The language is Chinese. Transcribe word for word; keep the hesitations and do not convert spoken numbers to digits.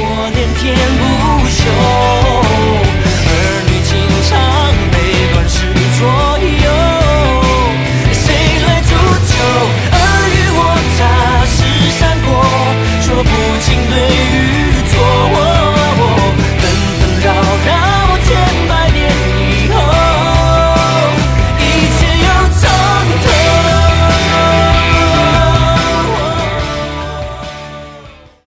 我连天不休，儿女情长被乱世左右，谁来铸就尔虞我诈是闪过，说不清对